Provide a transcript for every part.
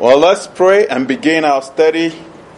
Well, let's pray and begin our study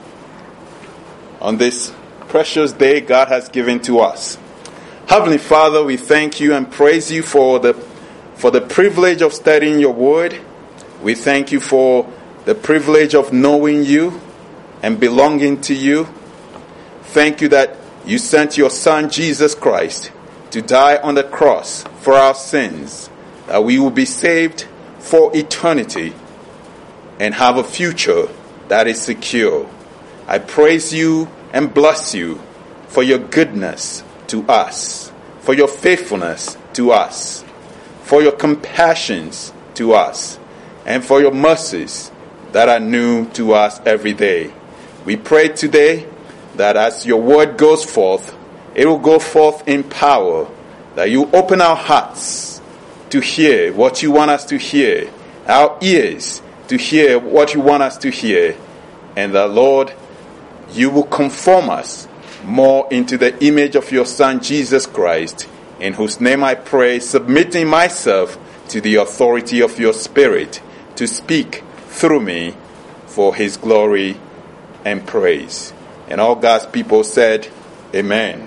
on this precious day God has given to us. Heavenly Father, we thank you and praise you for the privilege of studying your word. We thank you for the privilege of knowing you and belonging to you. Thank you that you sent your Son, Jesus Christ, to die on the cross for our sins, that we will be saved for eternity and have a future that is secure. I praise you and bless you for your goodness to us, for your faithfulness to us, for your compassions to us, and for your mercies that are new to us every day. We pray today that as your word goes forth, it will go forth in power, that you open our hearts to hear what you want us to hear, our ears to hear what you want us to hear, and that, Lord, you will conform us more into the image of your Son, Jesus Christ, in whose name I pray, submitting myself to the authority of your Spirit to speak through me for his glory and praise. And all God's people said, Amen.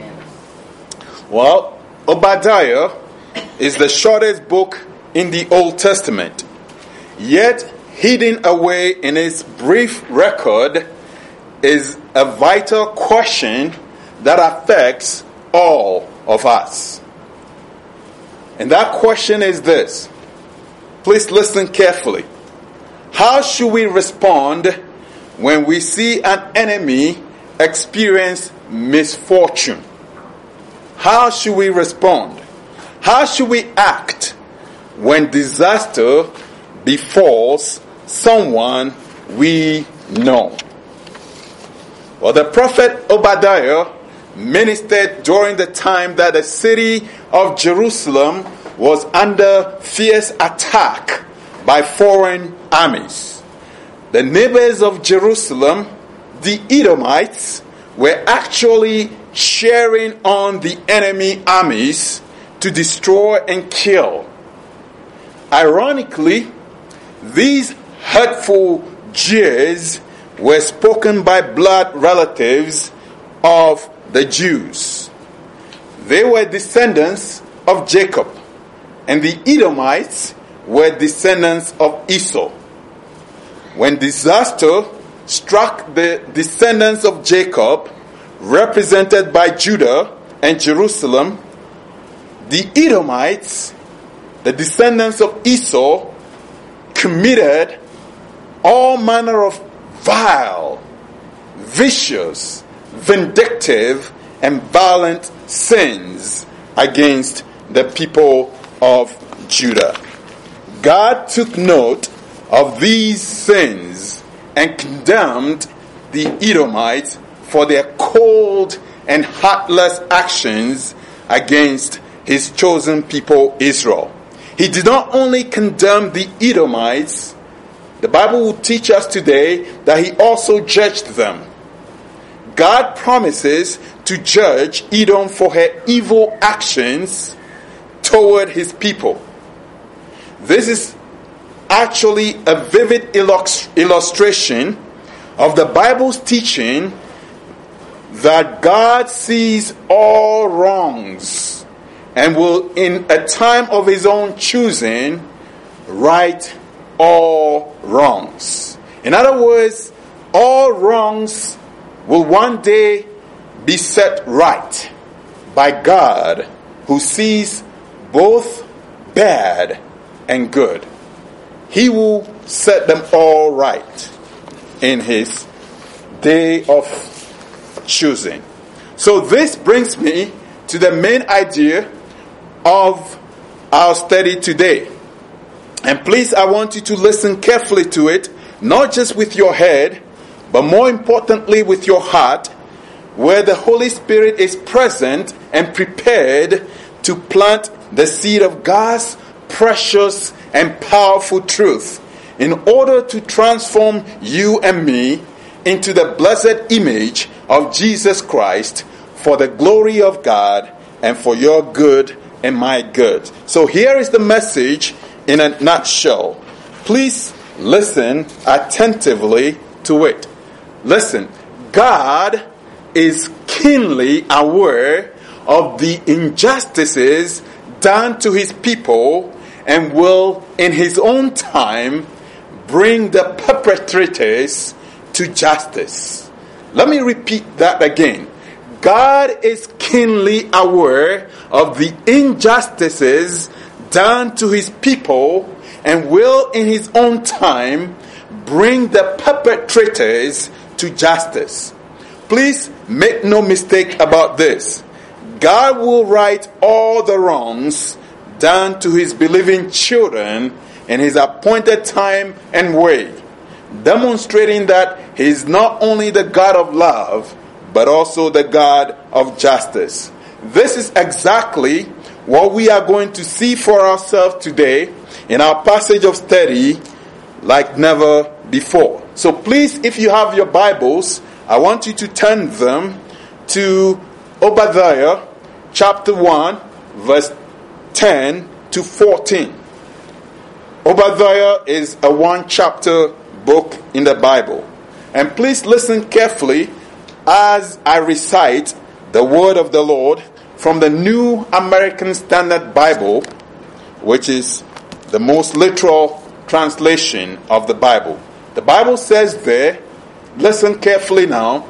Well, Obadiah is the shortest book in the Old Testament, yet hidden away in its brief record is a vital question that affects all of us. And that question is this. Please listen carefully. How should we respond when we see an enemy experience misfortune? How should we respond? How should we act when disaster befalls someone we know? Well, the prophet Obadiah ministered during the time that the city of Jerusalem was under fierce attack by foreign armies. The neighbors of Jerusalem, the Edomites, were actually cheering on the enemy armies to destroy and kill. Ironically, these hurtful jeers were spoken by blood relatives of the Jews. They were descendants of Jacob, and the Edomites were descendants of Esau. When disaster struck the descendants of Jacob, represented by Judah and Jerusalem, the Edomites, the descendants of Esau, committed all manner of vile, vicious, vindictive, and violent sins against the people of Judah. God took note of these sins and condemned the Edomites for their cold and heartless actions against his chosen people Israel. He did not only condemn the Edomites, the Bible will teach us today that he also judged them. God promises to judge Edom for her evil actions toward his people. This is actually a vivid illustration of the Bible's teaching that God sees all wrongs and will, in a time of his own choosing, right all wrongs. In other words, all wrongs will one day be set right by God, who sees both bad and good. He will set them all right in his day of choosing. So this brings me to the main idea of our study today. And please, I want you to listen carefully to it, not just with your head, but more importantly with your heart, where the Holy Spirit is present and prepared to plant the seed of God's precious and powerful truth in order to transform you and me into the blessed image of Jesus Christ for the glory of God and for your good and my good. So here is the message in a nutshell. Please listen attentively to it. Listen, God is keenly aware of the injustices done to his people and will, in his own time, bring the perpetrators to justice. Let me repeat that again. God is keenly aware of the injustices done to his people and will, in his own time, bring the perpetrators to justice. Please make no mistake about this. God will right all the wrongs done to his believing children in his appointed time and way, demonstrating that he is not only the God of love, but also the God of justice. This is exactly what we are going to see for ourselves today in our passage of study like never before. So please, if you have your Bibles, I want you to turn them to Obadiah chapter 1, verse 10 to 14. Obadiah is a one-chapter book in the Bible. And please listen carefully as I recite the word of the Lord from the New American Standard Bible, which is the most literal translation of the Bible. The Bible says there, listen carefully now,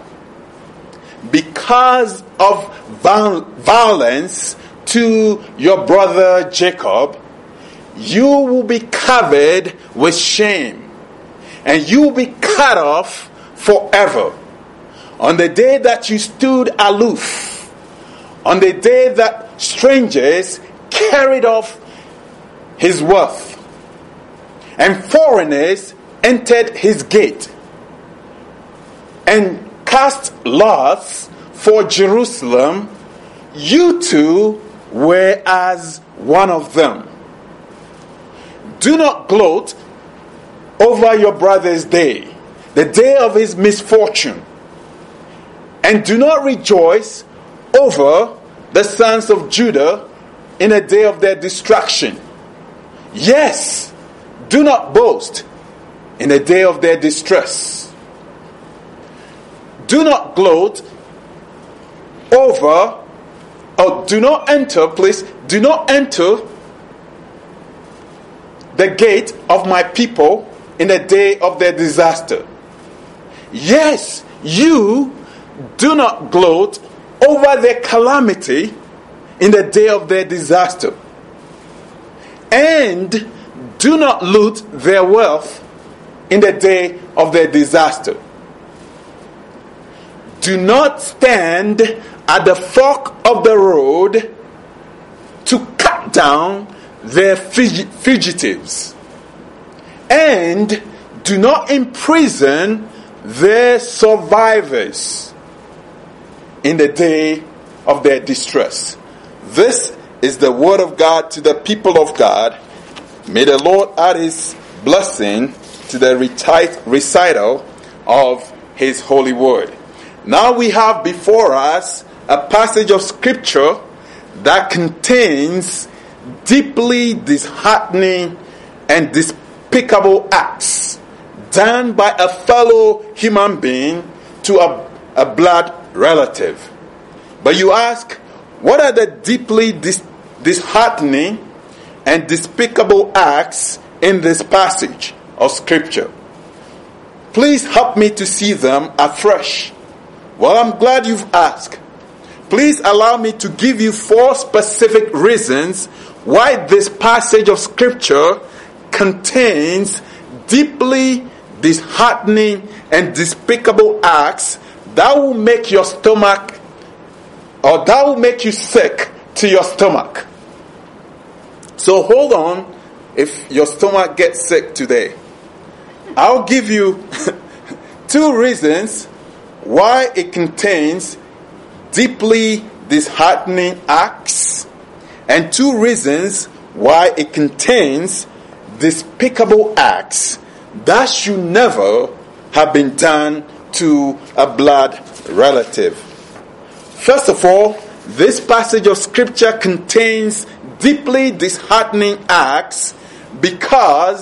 because of violence to your brother Jacob, you will be covered with shame, and you will be cut off forever. On the day that you stood aloof, on the day that strangers carried off his wealth, and foreigners entered his gate, and cast lots for Jerusalem, you too were as one of them. Do not gloat over your brother's day, the day of his misfortune, and do not rejoice over the sons of Judah in the day of their destruction. Yes, do not boast in the day of their distress. Do not gloat over, or do not enter the gate of my people in the day of their disaster. Yes, you do not gloat over their calamity in the day of their disaster. And do not loot their wealth in the day of their disaster. Do not stand at the fork of the road to cut down their fugitives, and do not imprison their survivors in the day of their distress. This is the word of God to the people of God. May the Lord add his blessing to the recital of his holy word. Now we have before us a passage of scripture that contains deeply disheartening and despicable acts done by a fellow human being to a blood relative. But you ask, what are the deeply disheartening and despicable acts in this passage of scripture? Please help me to see them afresh. Well, I'm glad you've asked. Please allow me to give you 4 specific reasons why this passage of scripture contains deeply disheartening and despicable acts that will make your stomach, or that will make you sick to your stomach. So hold on if your stomach gets sick today. I'll give you 2 reasons why it contains deeply disheartening acts, and 2 reasons why it contains despicable acts that should never have been done to a blood relative. First of all, this passage of scripture contains deeply disheartening acts because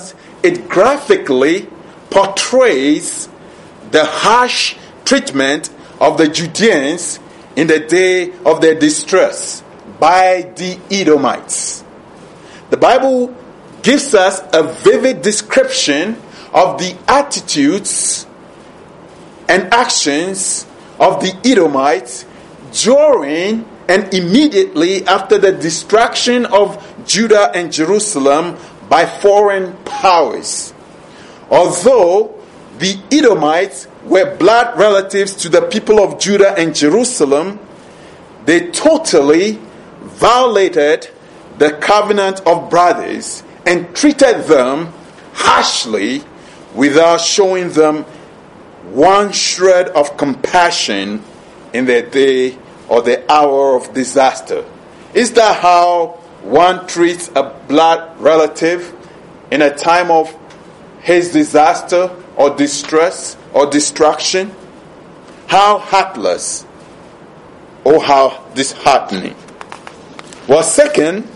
it graphically portrays the harsh treatment of the Judeans in the day of their distress by the Edomites. The Bible gives us a vivid description of the attitudes and actions of the Edomites during and immediately after the destruction of Judah and Jerusalem by foreign powers. Although the Edomites were blood relatives to the people of Judah and Jerusalem, they totally violated the covenant of brothers and treated them harshly without showing them one shred of compassion in their day or the hour of disaster. Is that how one treats a blood relative in a time of his disaster or distress or destruction? How heartless or how disheartening. Well, second,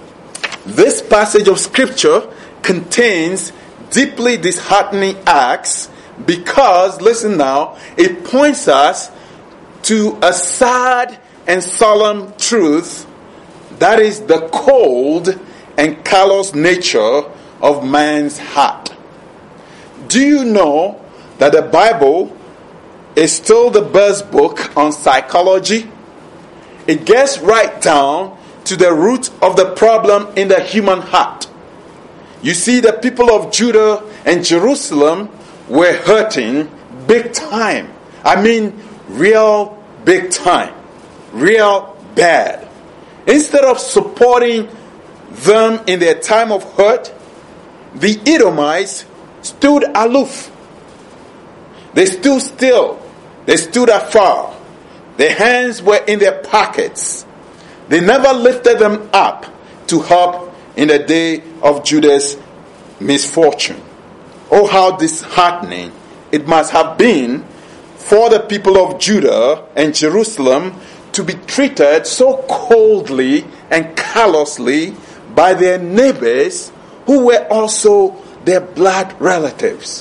this passage of scripture contains deeply disheartening acts because, listen now, it points us to a sad and solemn truth, that is the cold and callous nature of man's heart. Do you know that the Bible is still the best book on psychology? It gets right down to the root of the problem in the human heart. You see, the people of Judah and Jerusalem were hurting big time. I mean, real big time. Real bad. Instead of supporting them in their time of hurt, the Edomites stood aloof. They stood still. They stood afar. Their hands were in their pockets. They never lifted them up to help in the day of Judah's misfortune. Oh, how disheartening it must have been for the people of Judah and Jerusalem to be treated so coldly and callously by their neighbors who were also their blood relatives.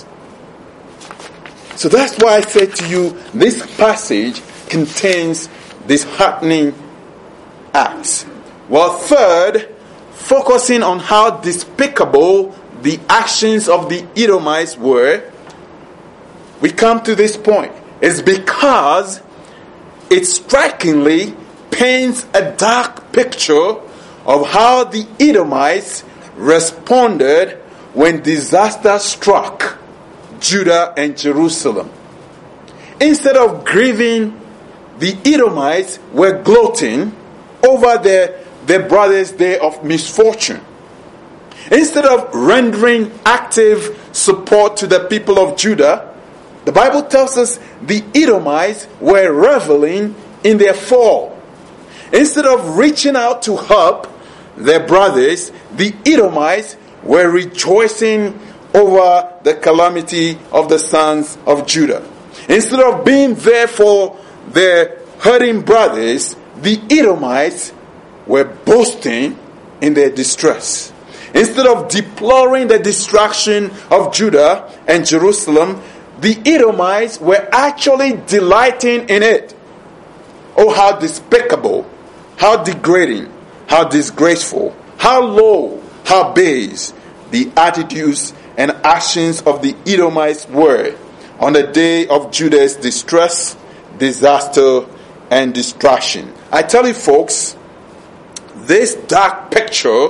So that's why I say to you, this passage contains disheartening acts. Well, third, focusing on how despicable the actions of the Edomites were, we come to this point. It's because it strikingly paints a dark picture of how the Edomites responded when disaster struck Judah and Jerusalem. Instead of grieving, the Edomites were gloating over their brother's day of misfortune. Instead of rendering active support to the people of Judah, the Bible tells us the Edomites were reveling in their fall. Instead of reaching out to help their brothers, the Edomites were rejoicing over the calamity of the sons of Judah. Instead of being there for their hurting brothers, the Edomites were boasting in their distress. Instead of deploring the destruction of Judah and Jerusalem, the Edomites were actually delighting in it. Oh, how despicable, how degrading, how disgraceful, how low, how base the attitudes and actions of the Edomites were on the day of Judah's distress, disaster, and destruction. I tell you, folks, this dark picture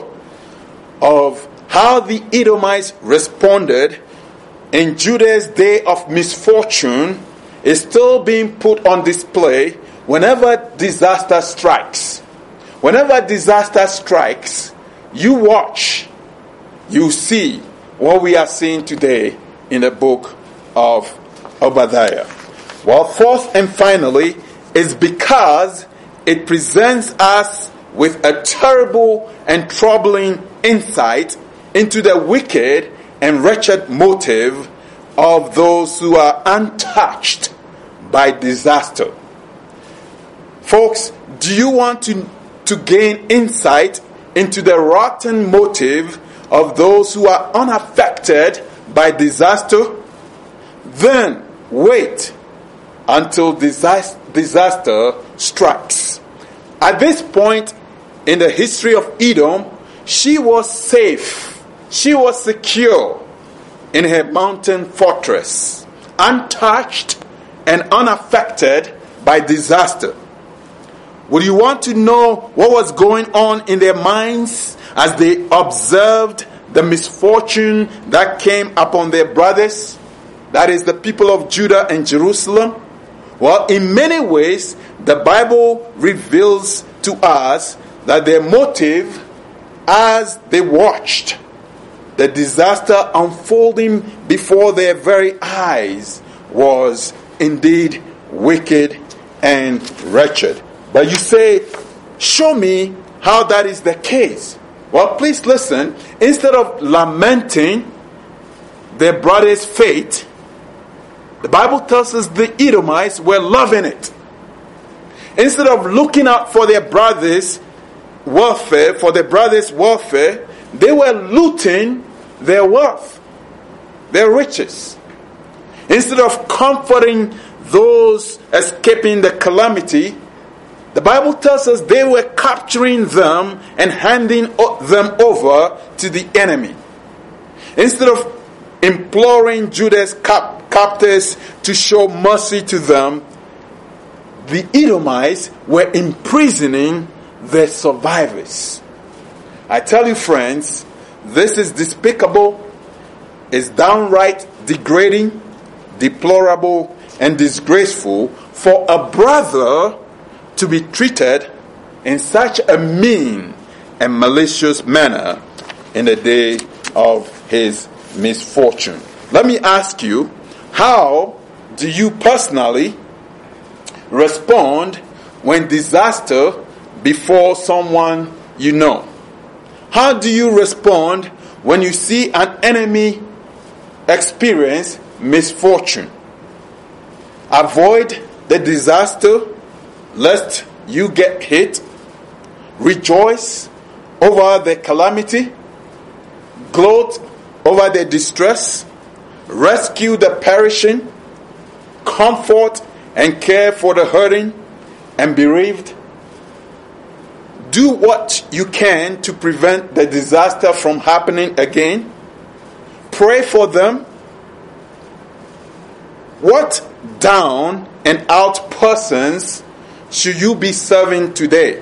of how the Edomites responded in Judah's day of misfortune is still being put on display whenever disaster strikes. Whenever disaster strikes, you watch, you see what we are seeing today in the book of Obadiah. Well, fourth and finally, is because it presents us with a terrible and troubling insight into the wicked and wretched motive of those who are untouched by disaster. Folks, do you want to gain insight into the rotten motive of those who are unaffected by disaster, then wait until disaster strikes. At this point in the history of Edom, she was safe. She was secure in her mountain fortress, untouched and unaffected by disaster. Would you want to know what was going on in their minds as they observed the misfortune that came upon their brothers? That is the people of Judah and Jerusalem. Well, in many ways, the Bible reveals to us that their motive as they watched the disaster unfolding before their very eyes was indeed wicked and wretched. But you say, show me how that is the case. Well, please listen. Instead of lamenting their brother's fate, the Bible tells us the Edomites were loving it. Instead of looking out for their brothers' welfare, they were looting their wealth, their riches. Instead of comforting those escaping the calamity, the Bible tells us they were capturing them and handing them over to the enemy. Instead of imploring Judah's captors to show mercy to them, the Edomites were imprisoning their survivors. I tell you, friends, this is despicable, it's downright degrading, deplorable, and disgraceful for a brother to be treated in such a mean and malicious manner in the day of his misfortune. Let me ask you, how do you personally respond when disaster befalls someone you know? How do you respond when you see an enemy experience misfortune? Avoid the disaster lest you get hit? Rejoice over the calamity? Gloat over the distress? Rescue the perishing? Comfort and care for the hurting and bereaved? Do what you can to prevent the disaster from happening again. Pray for them. What down and out persons should you be serving today?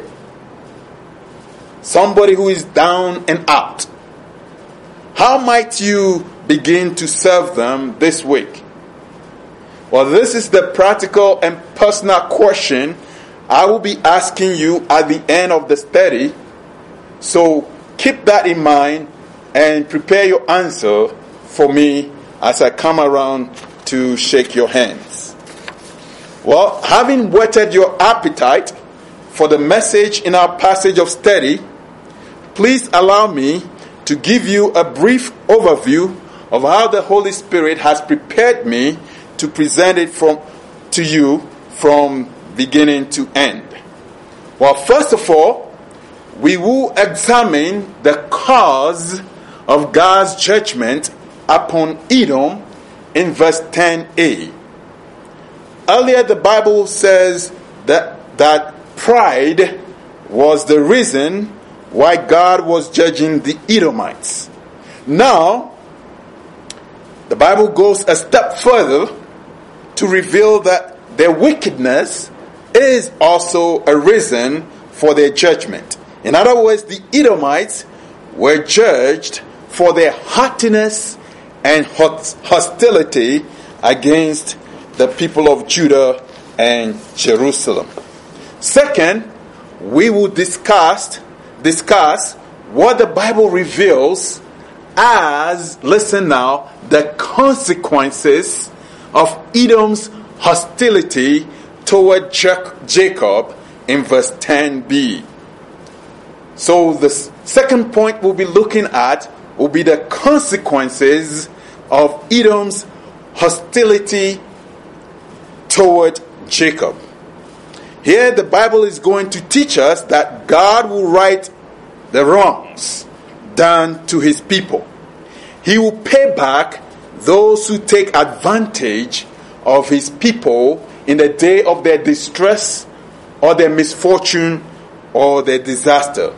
Somebody who is down and out. How might you begin to serve them this week? Well, this is the practical and personal question I will be asking you at the end of the study. So keep that in mind and prepare your answer for me as I come around to shake your hands. Well, having whetted your appetite for the message in our passage of study, please allow me to give you a brief overview of how the Holy Spirit has prepared me to present it to you from beginning to end. Well, first of all, we will examine the cause of God's judgment upon Edom in verse 10a. Earlier, the Bible says that pride was the reason why God was judging the Edomites. Now, the Bible goes a step further to reveal that their wickedness is also a reason for their judgment. In other words, the Edomites were judged for their haughtiness and hostility against the people of Judah and Jerusalem. Second, we will discuss what the Bible reveals as, listen now, the consequences of Edom's hostility toward Jacob in verse 10b. So the second point we'll be looking at will be the consequences of Edom's hostility toward Jacob. Here the Bible is going to teach us that God will right the wrongs. done to his people. He will pay back those who take advantage of his people in the day of their distress or their misfortune or their disaster.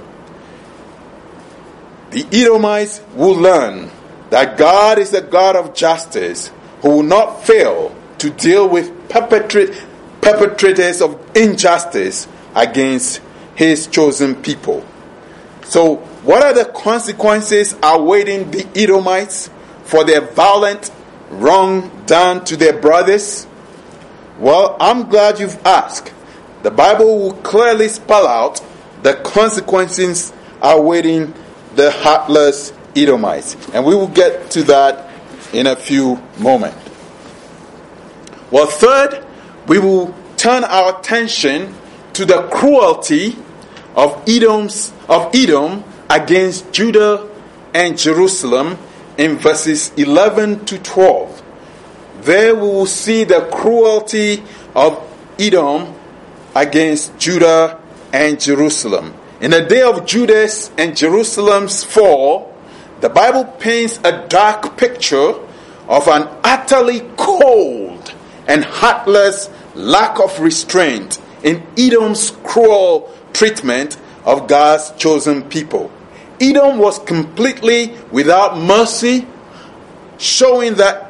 The Edomites will learn that God is a God of justice who will not fail to deal with perpetrators of injustice against his chosen people. So, what are the consequences awaiting the Edomites for their violent wrong done to their brothers? Well, I'm glad you've asked. The Bible will clearly spell out the consequences awaiting the heartless Edomites. And we will get to that in a few moments. Well, third, we will turn our attention to the cruelty of Edom against Judah and Jerusalem in verses 11 to 12. There we will see the cruelty of Edom against Judah and Jerusalem. In the day of Judah's and Jerusalem's fall, the Bible paints a dark picture of an utterly cold and heartless lack of restraint in Edom's cruel treatment of God's chosen people. Edom was completely without mercy, showing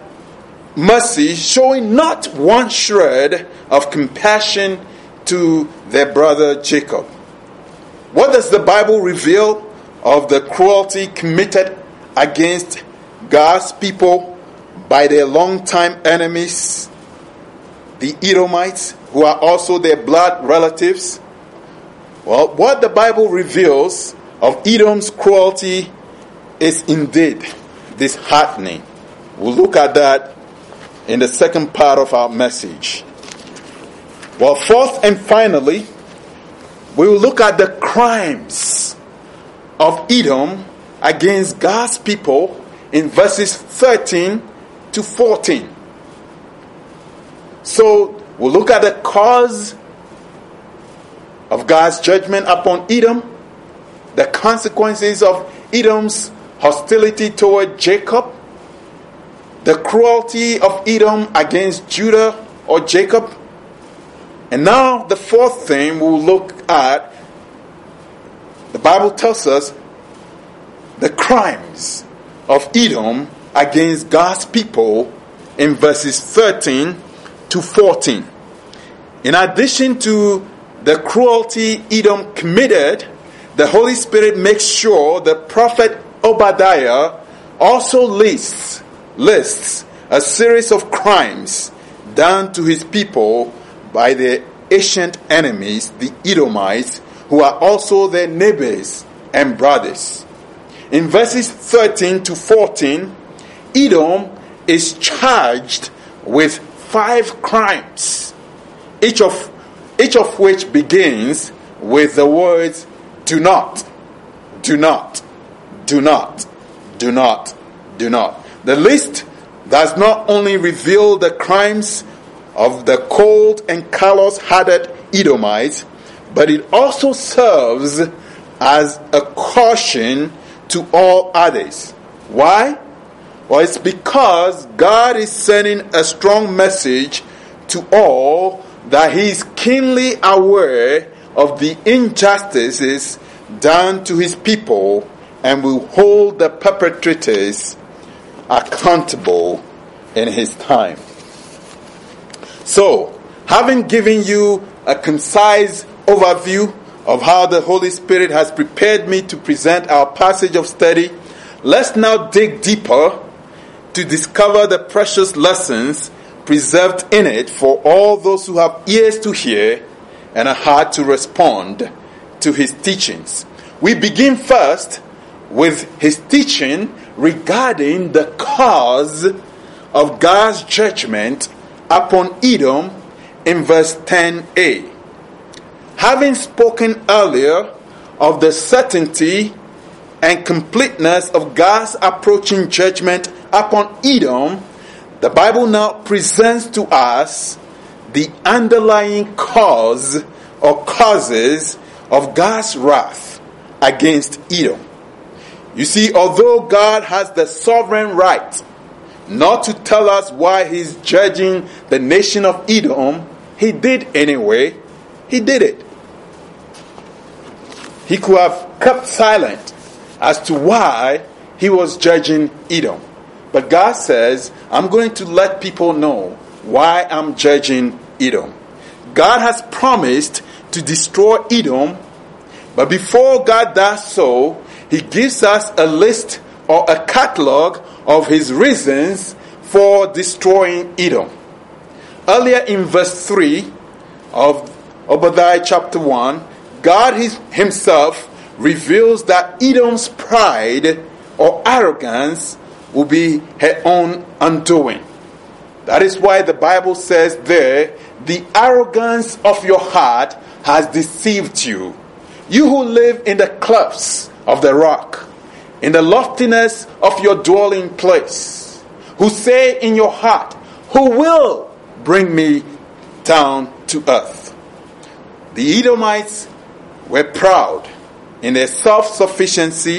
not one shred of compassion to their brother Jacob. What does the Bible reveal of the cruelty committed against God's people by their longtime enemies, the Edomites, who are also their blood relatives? Well, what the Bible reveals of Edom's cruelty is indeed disheartening. We'll look at that in the second part of our message. Well, fourth and finally, we will look at the crimes of Edom against God's people in verses 13 to 14. So, we'll look at the cause of God's judgment upon Edom, the consequences of Edom's hostility toward Jacob, the cruelty of Edom against Judah or Jacob. And now the fourth thing we'll look at, the Bible tells us the crimes of Edom against God's people in verses 13 to 14. In addition to the cruelty Edom committed, the Holy Spirit makes sure the prophet Obadiah also lists a series of crimes done to his people by their ancient enemies, the Edomites, who are also their neighbors and brothers. In verses 13 to 14, Edom is charged with 5 crimes, each of which begins with the words, do not, do not, do not, do not, do not. The list does not only reveal the crimes of the cold and callous-hearted Edomites, but it also serves as a caution to all others. Why? Well, it's because God is sending a strong message to all that He is keenly aware of the injustices done to His people and will hold the perpetrators accountable in His time. So, having given you a concise overview of how the Holy Spirit has prepared me to present our passage of study, let's now dig deeper to discover the precious lessons preserved in it for all those who have ears to hear and a heart to respond to His teachings. We begin first with His teaching regarding the cause of God's judgment upon Edom in verse 10a. Having spoken earlier of the certainty and completeness of God's approaching judgment upon Edom, the Bible now presents to us the underlying cause or causes of God's wrath against Edom. You see, although God has the sovereign right not to tell us why he's judging the nation of Edom, he did anyway. He did it. He could have kept silent as to why he was judging Edom. But God says, I'm going to let people know why I'm judging Edom. God has promised to destroy Edom, but before God does so, he gives us a list or a catalog of his reasons for destroying Edom. Earlier in verse 3 of Obadiah chapter 1, God himself reveals that Edom's pride or arrogance will be her own undoing. That is why the Bible says there, the arrogance of your heart has deceived you. You who live in the clefts of the rock, in the loftiness of your dwelling place, who say in your heart, who will bring me down to earth? The Edomites were proud in their self-sufficiency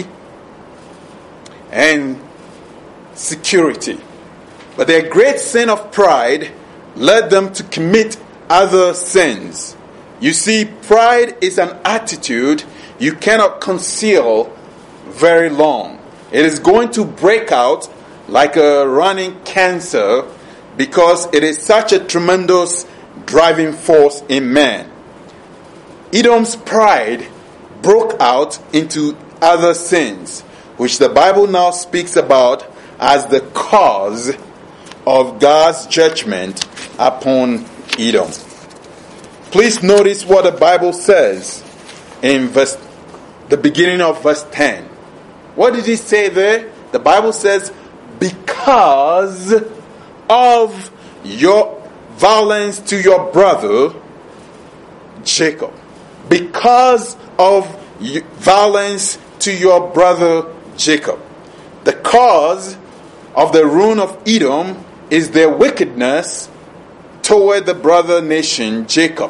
and security. But their great sin of pride led them to commit other sins. You see, pride is an attitude you cannot conceal very long. It is going to break out like a running cancer because it is such a tremendous driving force in man. Edom's pride broke out into other sins, which the Bible now speaks about as the cause of God's judgment upon Edom. Please notice what the Bible says in the beginning of verse 10. What did he say there? The Bible says, because of your violence to your brother Jacob. Because of violence to your brother Jacob. The cause of the ruin of Edom is their wickedness toward the brother nation Jacob.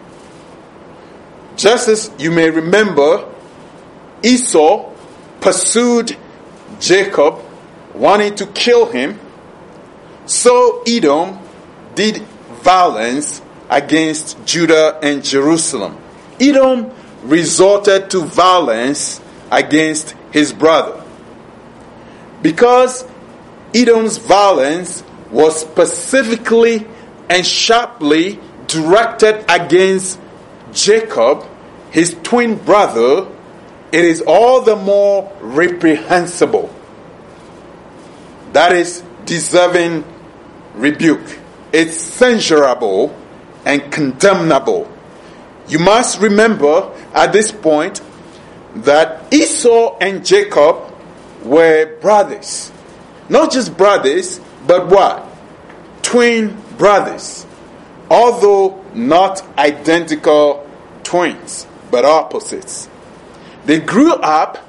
Just as you may remember, Esau pursued Jacob, wanting to kill him, so Edom did violence against Judah and Jerusalem. Edom resorted to violence against his brother. Because Edom's violence was specifically and sharply directed against Jacob, his twin brother, it is all the more reprehensible. That is deserving rebuke. It's censurable and condemnable. You must remember at this point that Esau and Jacob were brothers. Not just brothers, but what? Twin brothers. Although not identical twins, but opposites. They grew up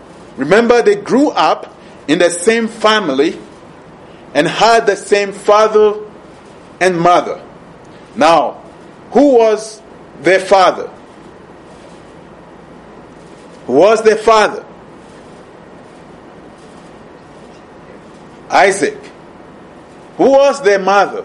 in the same family and had the same father and mother. Now, who was their father? Who was their father? Isaac. Who was their mother?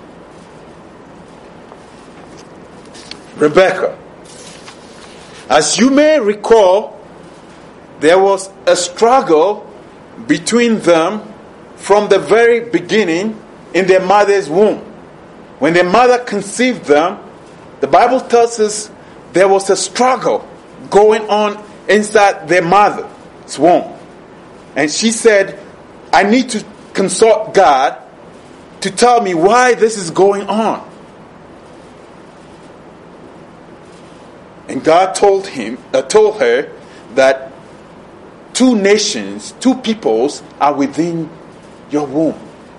Rebekah. As you may recall, there was a struggle between them from the very beginning in their mother's womb. When their mother conceived them, the Bible tells us there was a struggle going on inside their mother's womb. And she said, I need to consult God to tell me why this is going on. And God told her that two nations, two peoples are within your womb.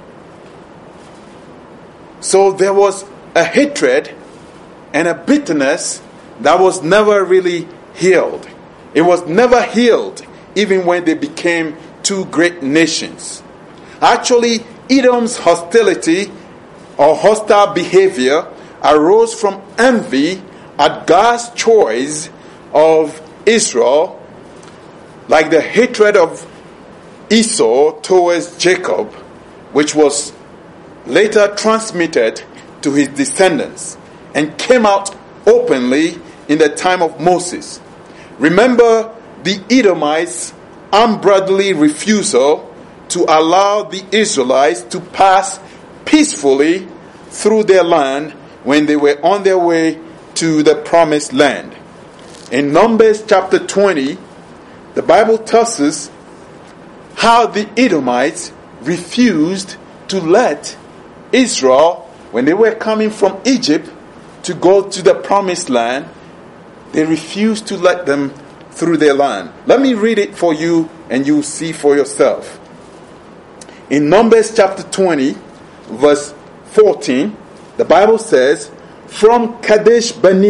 So there was a hatred and a bitterness that was never really healed. It was never healed even when they became two great nations. Actually, Edom's hostility or hostile behavior arose from envy at God's choice of Israel like the hatred of Esau towards Jacob, which was later transmitted to his descendants and came out openly in the time of Moses. Remember the Edomites' unbrotherly refusal to allow the Israelites to pass peacefully through their land when they were on their way to the promised land. In Numbers chapter 20, the Bible tells us how the Edomites refused to let Israel, when they were coming from Egypt to go to the promised land, they refused to let them through their land. Let me read it for you and you'll see for yourself. In Numbers chapter 20, verse 14, the Bible says, From Kadesh,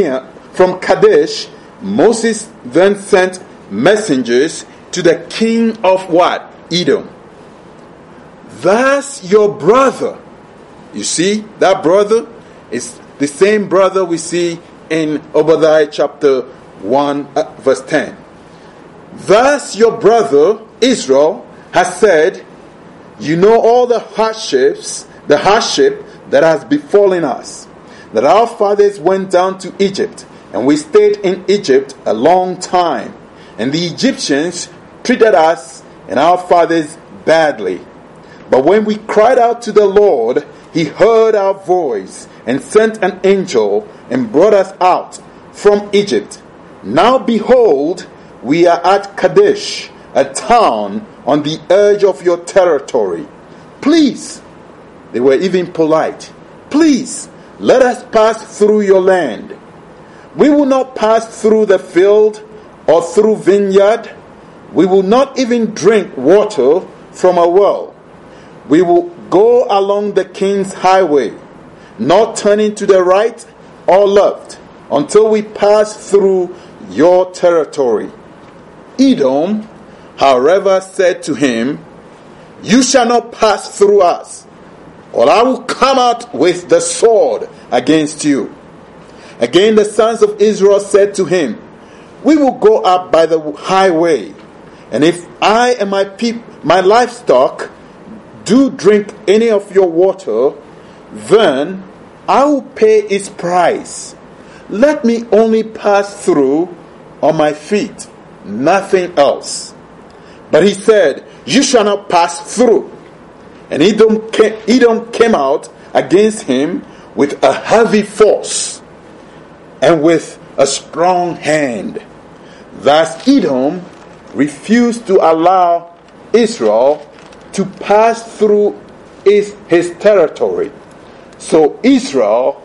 Moses then sent messengers to the king of what? Edom. Thus your brother. You see, that brother is the same brother we see in Obadiah chapter 1 verse 10. Thus your brother Israel has said, you know all the hardship that has befallen us, that our fathers went down to Egypt, and we stayed in Egypt a long time, and the Egyptians treated us and our fathers badly. But when we cried out to the Lord, He heard our voice and sent an angel and brought us out from Egypt. Now behold, we are at Kadesh, a town on the edge of your territory. Please, they were even polite, please let us pass through your land. We will not pass through the field or through vineyard. We will not even drink water from a well. We will go along the king's highway, not turning to the right or left, until we pass through your territory. Edom, however, said to him, you shall not pass through us, or I will come out with the sword against you. Again the sons of Israel said to him, we will go up by the highway, and if I and my livestock do drink any of your water, then I will pay its price. Let me only pass through on my feet, nothing else. But he said, you shall not pass through. And Edom came out against him with a heavy force and with a strong hand. Thus Edom refused to allow Israel to pass through his territory. So Israel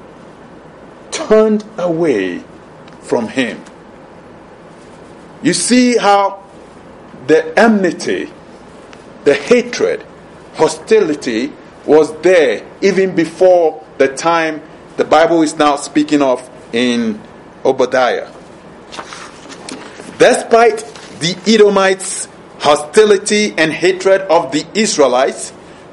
turned away from him. You see how the enmity, the hatred, hostility was there even before the time the Bible is now speaking of in Obadiah. Despite the Edomites' hostility and hatred of the Israelites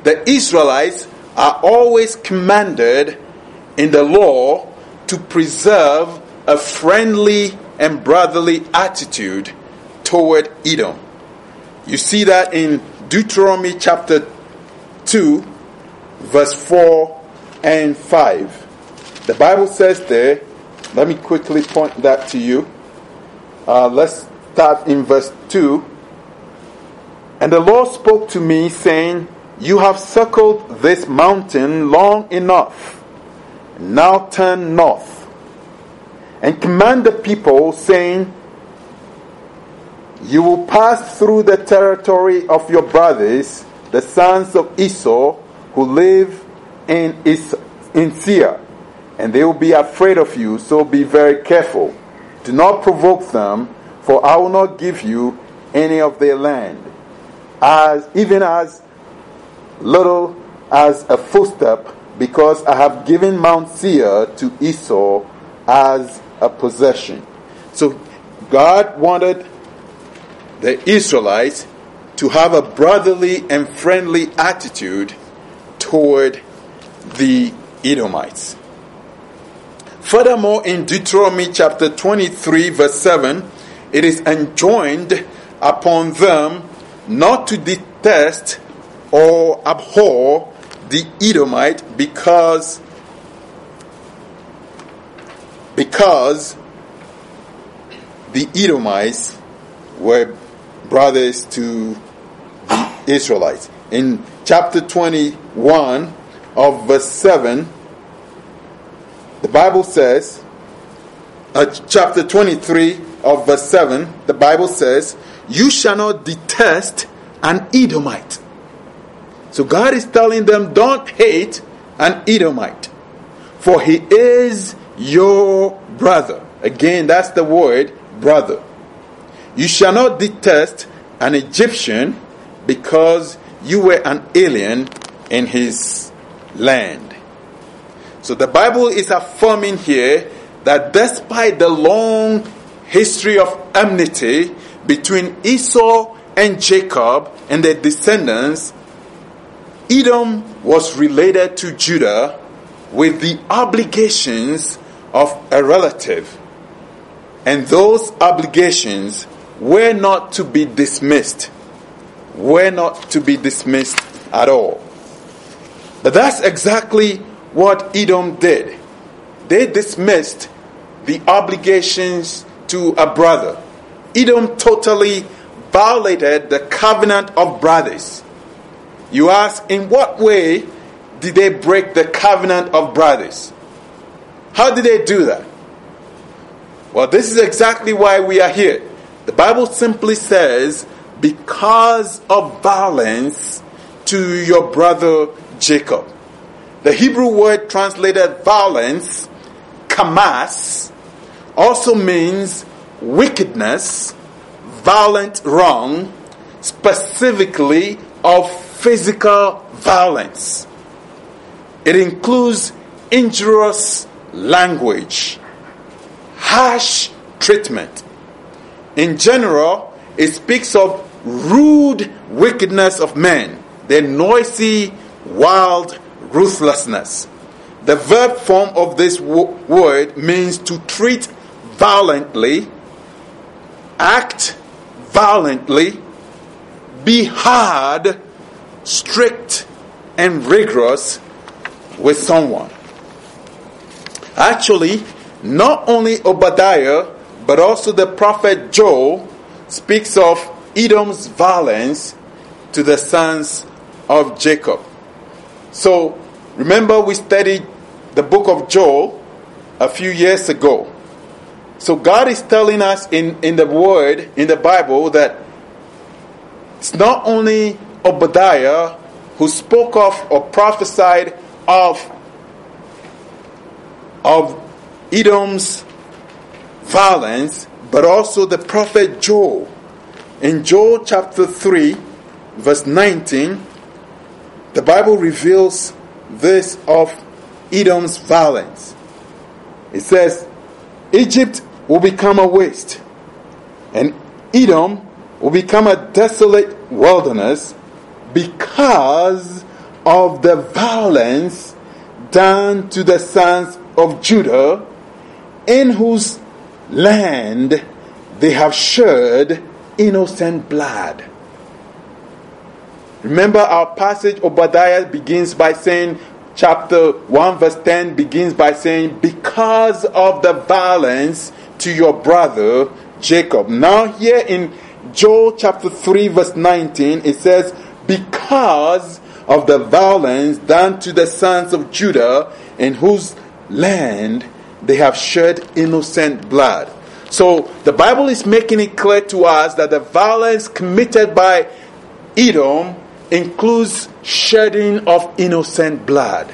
are always commanded in the law to preserve a friendly and brotherly attitude toward Edom. You see that in Deuteronomy chapter 2, verse 4 and 5. The Bible says there, let me quickly point that to you. Let's start in verse 2. And the Lord spoke to me, saying, you have circled this mountain long enough. Now turn north, and command the people, saying, you will pass through the territory of your brothers, the sons of Esau, who live in Seir, and they will be afraid of you, so be very careful. Do not provoke them, for I will not give you any of their land, even as little as a footstep, because I have given Mount Seir to Esau as a possession. So God wanted the Israelites to have a brotherly and friendly attitude toward the Edomites. Furthermore, in Deuteronomy chapter 23 verse 7, it is enjoined upon them not to detest or abhor the Edomite because the Edomites were brothers to the Israelites. In chapter 21 of verse 7, the Bible says, chapter 23 of verse 7, the Bible says, you shall not detest an Edomite. So God is telling them, don't hate an Edomite, for he is your brother. Again, that's the word, brother. You shall not detest an Egyptian because you were an alien in his land. So the Bible is affirming here that despite the long history of enmity between Esau and Jacob and their descendants, Edom was related to Judah with the obligations of a relative. And those obligations were not to be dismissed. Were not to be dismissed at all. But that's exactly what Edom did. They dismissed the obligations to a brother. Edom totally violated the covenant of brothers. You ask, in what way did they break the covenant of brothers? How did they do that? Well, this is exactly why we are here. The Bible simply says, because of violence to your brother Jacob. The Hebrew word translated violence, kamas, also means wickedness, violent wrong, specifically of physical violence. It includes injurious language, harsh treatment. In general, it speaks of rude wickedness of men, their noisy, wild ruthlessness. The verb form of this word means to treat violently, act violently, be hard, strict, and rigorous with someone. Actually, not only Obadiah, but also the prophet Joel speaks of Edom's violence to the sons of Jacob. So, remember we studied the book of Joel a few years ago. So God is telling us in the word, in the Bible, that it's not only Obadiah who spoke of or prophesied of Edom's violence, but also the prophet Joel. In Joel chapter 3, verse 19, the Bible reveals this of Edom's violence. It says, Egypt will become a waste, and Edom will become a desolate wilderness because of the violence done to the sons of Judah, in whose land they have shed innocent blood. Remember our passage, Obadiah begins by saying, chapter 1 verse 10 begins by saying, because of the violence to your brother Jacob. Now here in Joel chapter 3 verse 19, it says, because of the violence done to the sons of Judah, in whose land they have shed innocent blood. So the Bible is making it clear to us that the violence committed by Edom includes shedding of innocent blood.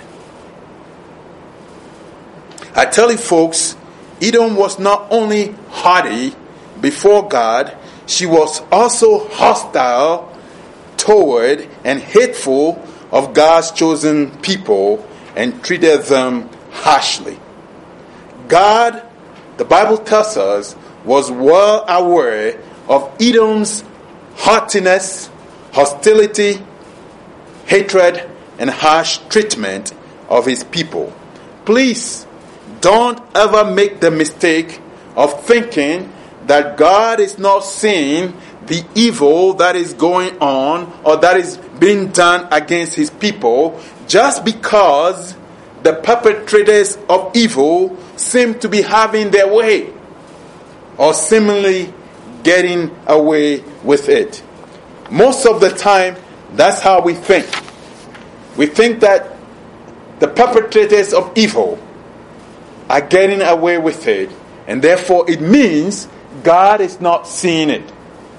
I tell you folks, Edom was not only haughty before God, she was also hostile toward and hateful of God's chosen people and treated them harshly. God, the Bible tells us, was well aware of Edom's haughtiness, hostility, hatred, and harsh treatment of his people. Please don't ever make the mistake of thinking that God is not seeing the evil that is going on or that is being done against his people, just because the perpetrators of evil seem to be having their way or seemingly getting away with it. Most of the time, that's how we think. We think that the perpetrators of evil are getting away with it, and therefore it means God is not seeing it.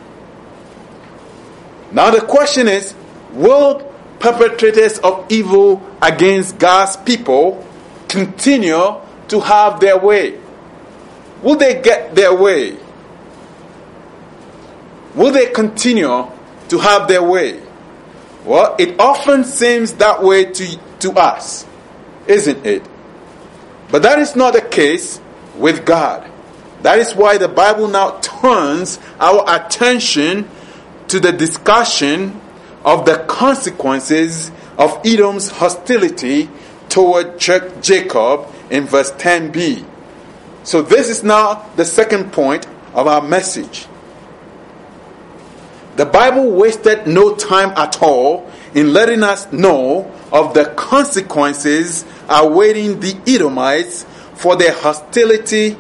Now the question is, will perpetrators of evil against God's people continue to have their way? Will they get their way? Will they continue to have their way? Well, it often seems that way to us, isn't it? But that is not the case with God. That is why the Bible now turns our attention to the discussion of the consequences of Edom's hostility toward Jacob in verse 10b. So this is now the second point of our message. The Bible wasted no time at all in letting us know of the consequences awaiting the Edomites for their hostility,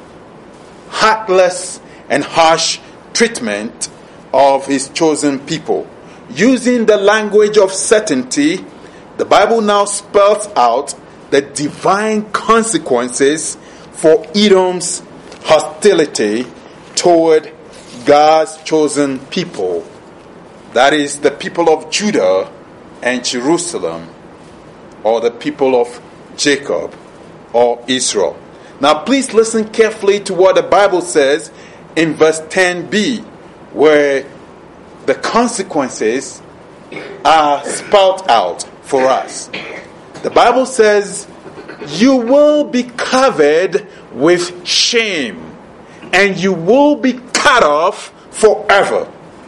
heartless, and harsh treatment of his chosen people. Using the language of certainty, the Bible now spells out the divine consequences for Edom's hostility toward God's chosen people. That is the people of Judah and Jerusalem, or the people of Jacob or Israel. Now please listen carefully to what the Bible says in verse 10b, where the consequences are spelled out for us. The Bible says, "You will be covered with shame, and you will be cut off forever."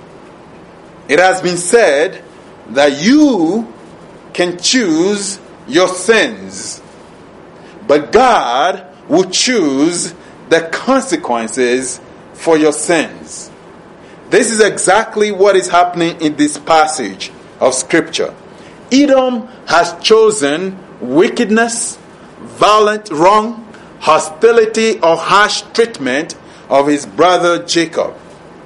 It has been said that you can choose your sins, but God will choose the consequences for your sins. This is exactly what is happening in this passage of Scripture. Edom has chosen wickedness, violent wrong, hostility, or harsh treatment of his brother Jacob.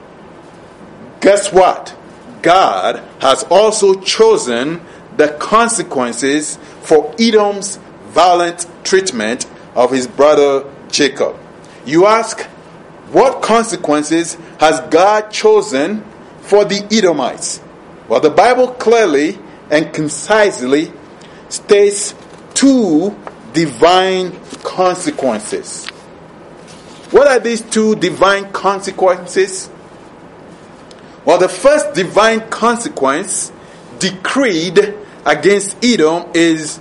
Guess what? God has also chosen the consequences for Edom's violent treatment of his brother Jacob. You ask, what consequences has God chosen for the Edomites? Well, the Bible clearly and concisely states two divine consequences. What are these two divine consequences? Well, the first divine consequence decreed against Edom is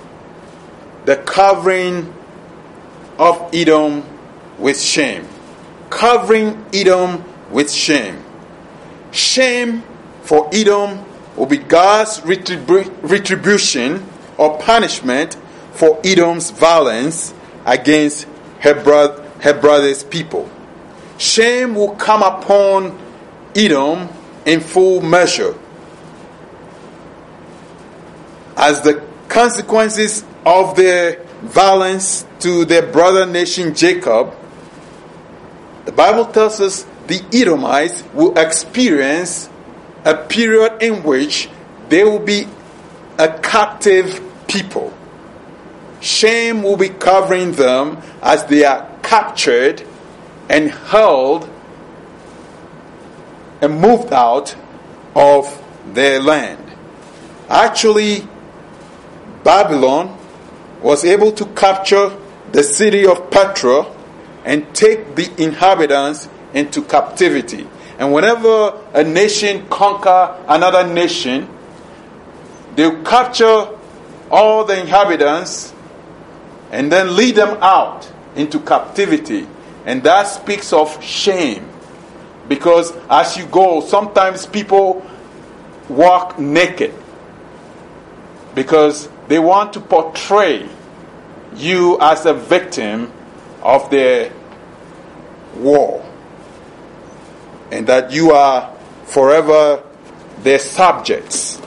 the covering of Edom with shame. Covering Edom with shame. Shame for Edom will be God's retribution or punishment for Edom's violence against her brother's people. Shame will come upon Edom in full measure as the consequences of their violence to their brother nation Jacob. The Bible tells us the Edomites will experience a period in which they will be a captive people. Shame will be covering them as they are captured and held and moved out of their land. Actually, Babylon was able to capture the city of Petra and take the inhabitants into captivity. And whenever a nation conquer another nation, they capture all the inhabitants and then lead them out into captivity. And that speaks of shame. Because as you go, sometimes people walk naked because they want to portray you as a victim of their war. and that you are forever their subjects.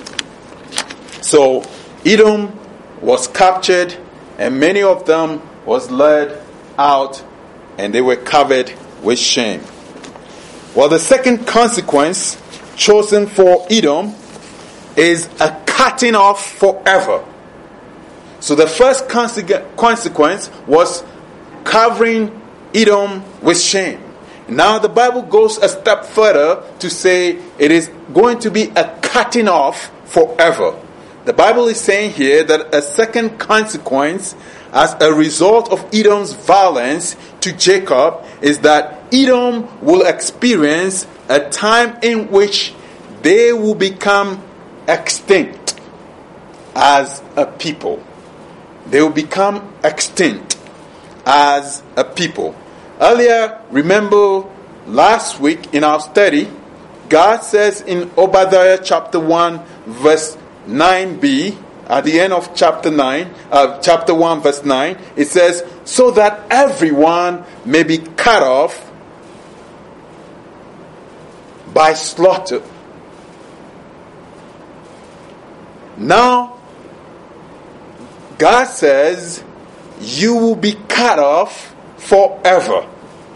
So Edom was captured, and many of them was led out, and they were covered with shame. Well, the second consequence chosen for Edom is a cutting off forever. So the first consequence was covering Edom with shame. Now the Bible goes a step further to say it is going to be a cutting off forever. The Bible is saying here that a second consequence as a result of Edom's violence to Jacob is that Edom will experience a time in which they will become extinct as a people. They will become extinct as a people. Earlier, remember last week in our study, God says in Obadiah chapter 1 verse 9b, at the end of chapter 1 verse 9, it says, so that everyone may be cut off by slaughter. Now, God says, you will be cut off forever.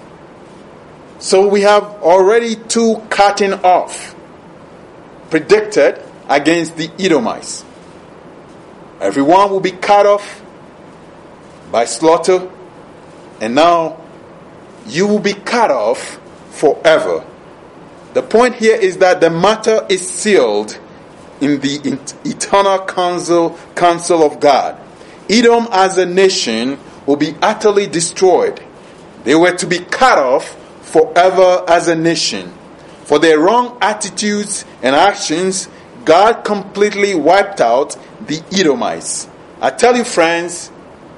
So we have already two cutting off predicted against the Edomites. Everyone will be cut off by slaughter, and now you will be cut off forever. The point here is that the matter is sealed in the eternal counsel of God. Edom as a nation will be utterly destroyed. They were to be cut off forever as a nation. For their wrong attitudes and actions, God completely wiped out the Edomites. I tell you, friends,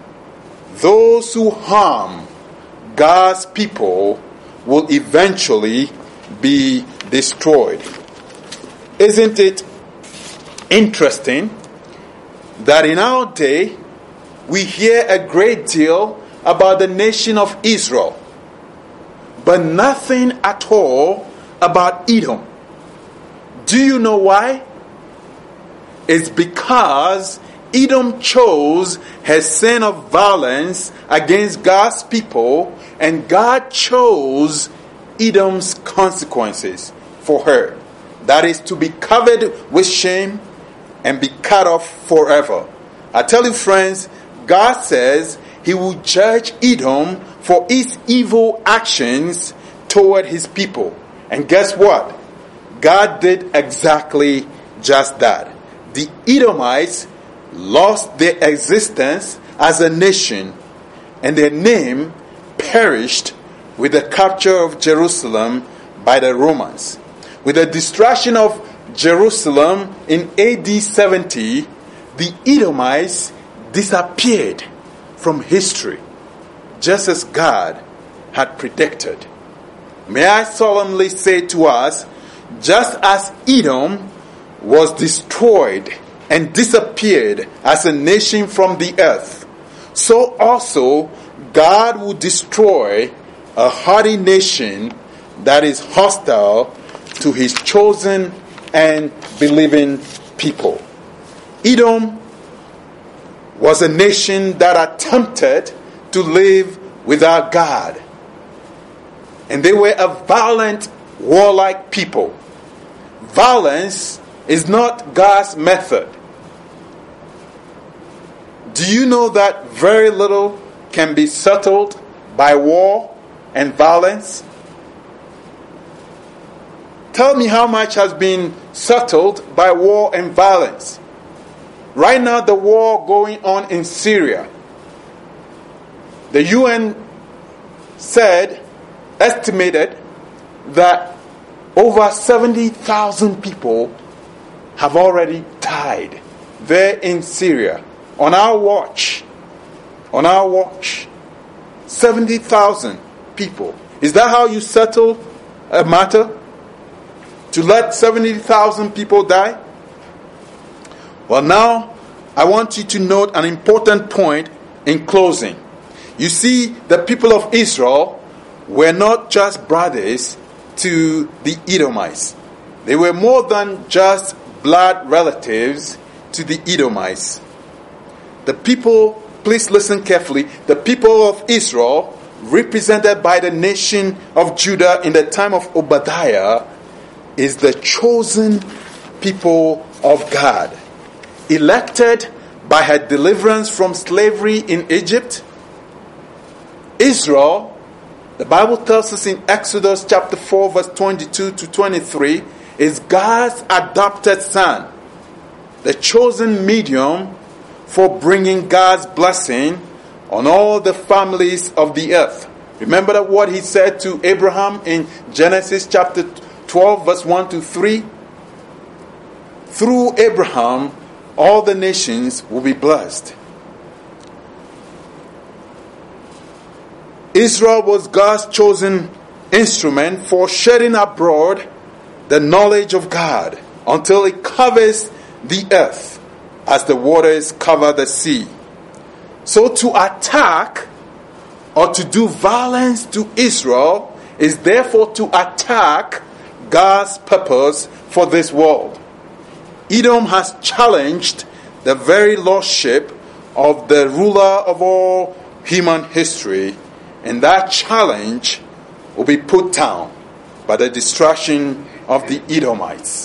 those who harm God's people will eventually be destroyed. Isn't it interesting that in our day we hear a great deal about the nation of Israel, but nothing at all about Edom? Do you know why? It's because Edom chose her sin of violence against God's people, and God chose Edom's consequences for her. That is to be covered with shame and be cut off forever. I tell you, friends, God says He will judge Edom for its evil actions toward His people. And guess what? God did exactly just that. The Edomites lost their existence as a nation, and their name perished with the capture of Jerusalem by the Romans. With the destruction of Jerusalem in AD 70, the Edomites disappeared from history, just as God had predicted. May I solemnly say to us, just as Edom was destroyed and disappeared as a nation from the earth, so also God will destroy a hardy nation that is hostile to His chosen and believing people. Edom was a nation that attempted to live without God. And they were a violent, warlike people. Violence is not God's method. Do you know that very little can be settled by war and violence? Tell me how much has been settled by war and violence. Right now, the war going on in Syria. The UN estimated that over 70,000 people have already died there in Syria. On our watch, 70,000 people. Is that how you settle a matter? To let 70,000 people die? Well, now, I want you to note an important point in closing. You see, the people of Israel were not just brothers, to the Edomites. They were more than just blood relatives to the Edomites. The people, please listen carefully, the people of Israel, represented by the nation of Judah in the time of Obadiah, is the chosen people of God, elected by her deliverance from slavery in Egypt. Israel, the Bible tells us in Exodus chapter 4 verse 22 to 23, is God's adopted son, the chosen medium for bringing God's blessing on all the families of the earth. Remember that what he said to Abraham in Genesis chapter 12 verse 1 to 3? Through Abraham, all the nations will be blessed. Israel was God's chosen instrument for shedding abroad the knowledge of God until it covers the earth as the waters cover the sea. So to attack or to do violence to Israel is therefore to attack God's purpose for this world. Edom has challenged the very lordship of the ruler of all human history, and that challenge will be put down by the destruction of the Edomites.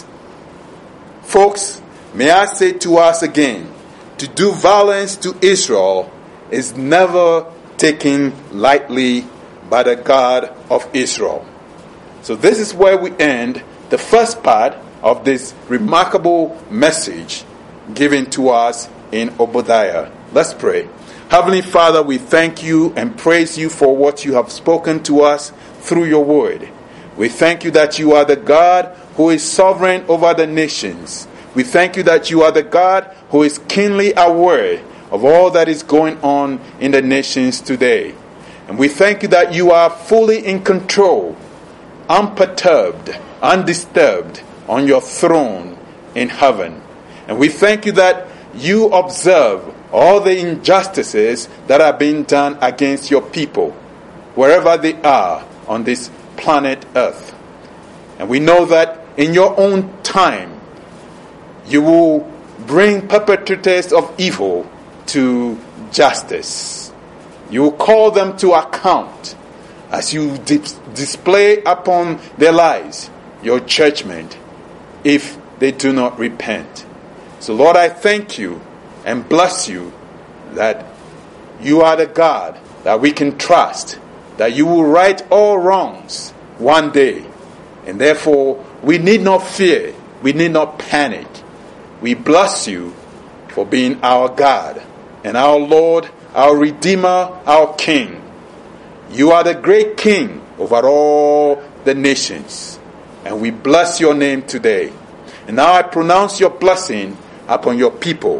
Folks, may I say to us again, to do violence to Israel is never taken lightly by the God of Israel. So this is where we end the first part of this remarkable message given to us in Obadiah. Let's pray. Heavenly Father, we thank you and praise you for what you have spoken to us through your word. We thank you that you are the God who is sovereign over the nations. We thank you that you are the God who is keenly aware of all that is going on in the nations today. And we thank you that you are fully in control, unperturbed, undisturbed on your throne in heaven. And we thank you that you observe all the injustices that are being done against your people, wherever they are on this planet Earth. And we know that in your own time, you will bring perpetrators of evil to justice. You will call them to account as you display upon their lives your judgment if they do not repent. So Lord, I thank you and bless you that you are the God that we can trust, that you will right all wrongs one day. And therefore, we need not fear, we need not panic. We bless you for being our God and our Lord, our Redeemer, our King. You are the great King over all the nations. And we bless your name today. And now I pronounce your blessing upon your people.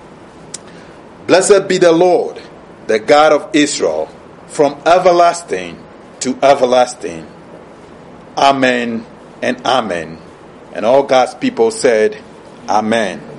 Blessed be the Lord, the God of Israel, from everlasting to everlasting. Amen and amen. And all God's people said, Amen.